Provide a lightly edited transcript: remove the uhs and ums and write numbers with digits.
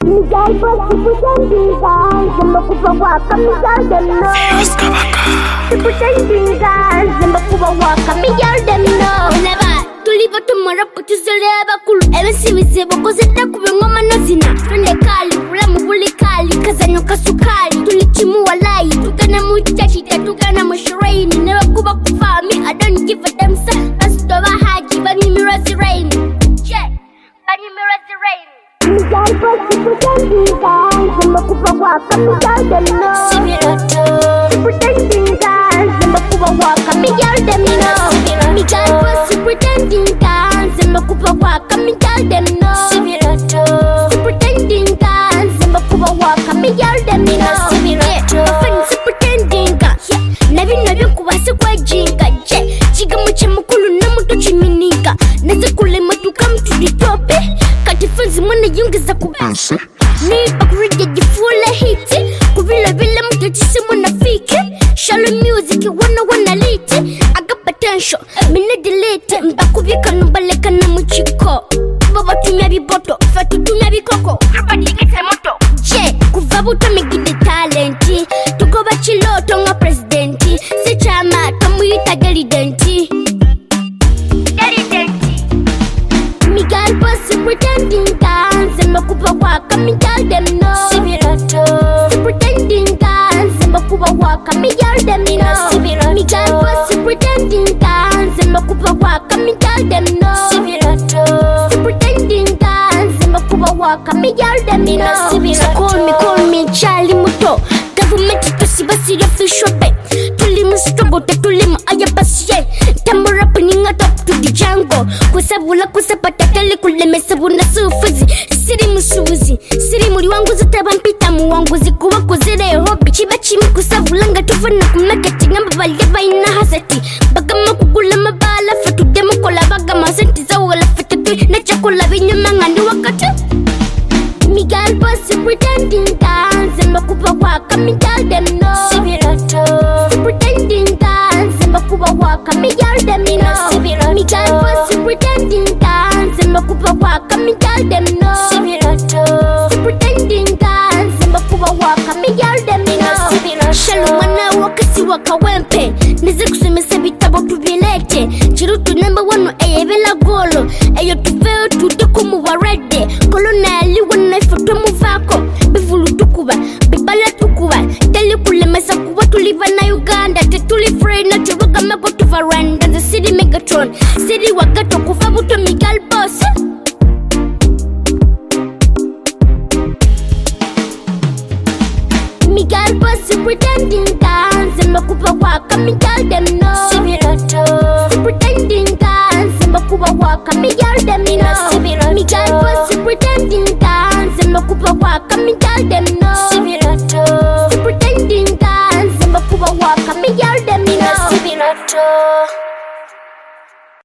Miguel Boss pretending guys, Zimbakuba waka Miguel them know. Pretending guys, Zimbakuba waka Miguel them know. Never tuliva tumara kutuzoleba kulu. Ewe siwizebo kozeta kubengoma nozina. Twende kali, ula mubuli kali, kazanyo kasukali. Tulichimu walai, tukana muchachita, tukana mushiraini. Never kuba kufami, I don't give a damn son. Astova haji, bani mirazi rain. Yeah, bani mirazi rain. Miguel Boss pretending guys, Zimbakuba waka Miguel them know. Pretending guys, Zimbakuba waka Miguel them know. Miguel Boss pretending guys, Zimbakuba waka Miguel them know. Pretending guys, Zimbakuba waka Miguel them know. Offense pretending guys, nabi kubasa kwa jinga. Chiga muche mukulu na muto chiminika. Neze kule matuka mtu ditope. Katifunzi mwana yungiza kubasa. Nipa kurija jifula hiti. Kuvila vila mutachisi mwana fiki. Shallow music wana liti. I got potential, mina delete. Mbakubika numbaleka na mchiko. Baba tumia biboto, fatu tumia bikoko. Rabadi kete moto. Kuvabuta megide talenti. Tuko bachiloto nga presidenti. Se chama tamuita delidenti. Miguel Boss pretending guys, Zimbakuba waka Miguel them know. Pretending guys, Zimbakuba waka Miguel them know. Miguel Boss pretending guys, Zimbakuba waka Miguel them know. Pretending guys, Zimbakuba waka Miguel them know. Call me Charlie Muto. Government to see basi official pay. Tulimu struggle te tulimu ayabasiye. Tambura peninga top to the jungle. Kusabula kusapata kale kulemesa buna sufuzi. Siri musuzi, siri muri wangu zitaba mpita mu wangu zikuwa kuzire hobby. Chiba chimi kusabulanga tufana kumnagati ngamba baleba ina hasati. Bagama kugula mabala fatu demo kola bagama senti za wala fatu na chakula binyuma ngandi wakati. Miguel Boss pretending guys, Zimbakuba waka Miguel them know. Pretending guys, Zimbakuba waka Miguel them know. Miguel Boss pretending guys, Zimbakuba waka Miguel them know. Pretending guys, Zimbakuba waka Miguel them know. Shalom wana wakasi waka wempe. Nize kusemesa bitabo tubilete. Chirutu number 1 eyebela golo. Eyo tufeo tutekumu warede. Koloneli wana ifoto muvako. Bivulu tukuba, bibala tukuba. Teli kulemesa kuwa tuliva na Uganda. Tetuli free na tuwaga mako tuvaranda. The city Megatron, city wagato kufabuto Miguel Boss. Miguel Boss pretending guys, Zimbakuba waka Miguel